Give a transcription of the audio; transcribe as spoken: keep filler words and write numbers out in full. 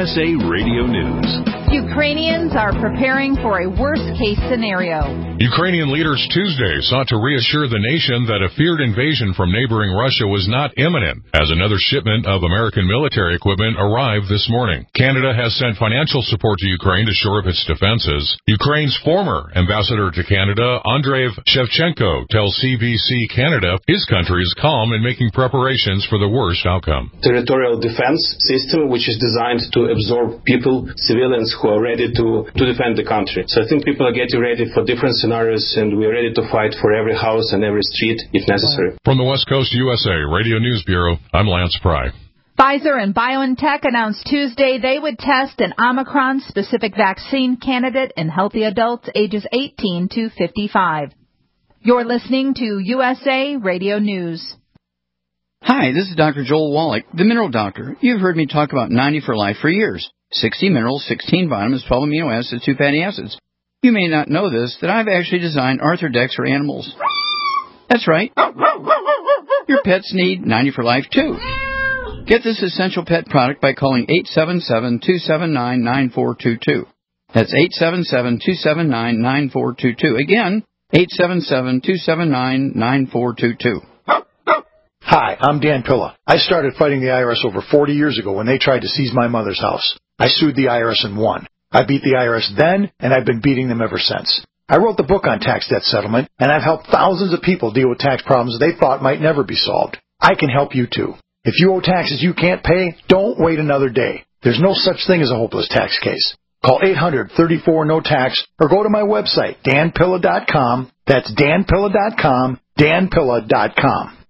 S A Radio News. Ukrainians are preparing for a worst-case scenario. Ukrainian leaders Tuesday sought to reassure the nation that a feared invasion from neighboring Russia was not imminent, as another shipment of American military equipment arrived this morning. Canada has sent financial support to Ukraine to shore up its defenses. Ukraine's former ambassador to Canada, Andrei Shevchenko, tells C B C Canada his country is calm in making preparations for the worst outcome. Territorial defense system, which is designed to absorb people, civilians who are ready to, to defend the country. So I think people are getting ready for different scenarios, and we are ready to fight for every house and every street if necessary. From the West Coast U S A Radio News Bureau, I'm Lance Pry. Pfizer and BioNTech announced Tuesday they would test an Omicron-specific vaccine candidate in healthy adults ages eighteen to fifty-five. You're listening to U S A Radio News. Hi, this is Doctor Joel Wallach, the Mineral Doctor. You've heard me talk about ninety for Life for years. sixty minerals, sixteen vitamins, twelve amino acids, two fatty acids. You may not know this, that I've actually designed Arthrodex for animals. That's right. Your pets need ninety for Life, too. Get this essential pet product by calling eight seven seven, two seven nine, nine four two two. That's eight seven seven, two seven nine, nine four two two. Again, eight seven seven, two seven nine, nine four two two. Hi, I'm Dan Pilla. I started fighting the I R S over forty years ago when they tried to seize my mother's house. I sued the I R S and won. I beat the I R S then, and I've been beating them ever since. I wrote the book on tax debt settlement, and I've helped thousands of people deal with tax problems they thought might never be solved. I can help you too. If you owe taxes you can't pay, don't wait another day. There's no such thing as a hopeless tax case. Call eight hundred, thirty-four, no tax or go to my website, dan pilla dot com. That's dan pilla dot com, dan pilla dot com.